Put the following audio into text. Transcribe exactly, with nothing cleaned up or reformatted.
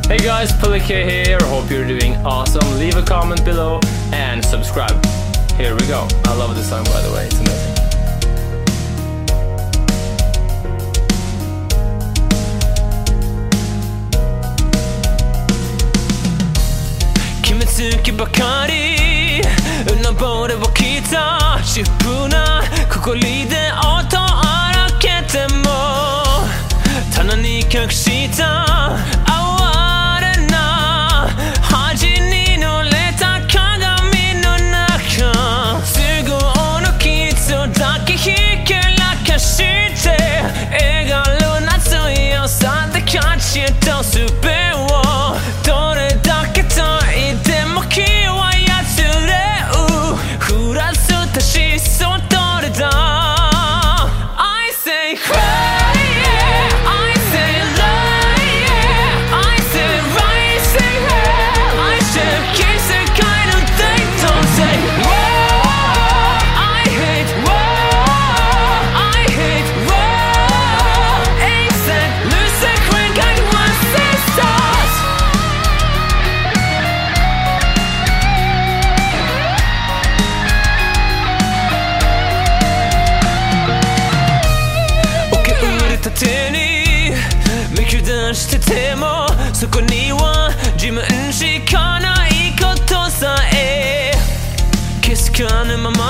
Hey guys, Pulike here. Hope you're doing awesome. Leave a comment below and subscribe. Here we go. I love this song, by the way. It's amazing. 決めつけばかり登ればきた疾風な心で音荒けても棚に隠した哀れな恥に濡れた鏡の中都合の傷だけひけらかして笑顔な強さで勝ち倒すべをどれだけ遠いでも気はやつれうふらつたしそうどれだ I say cry手に見下しててもそこには自分しかないことさえ気づかぬまま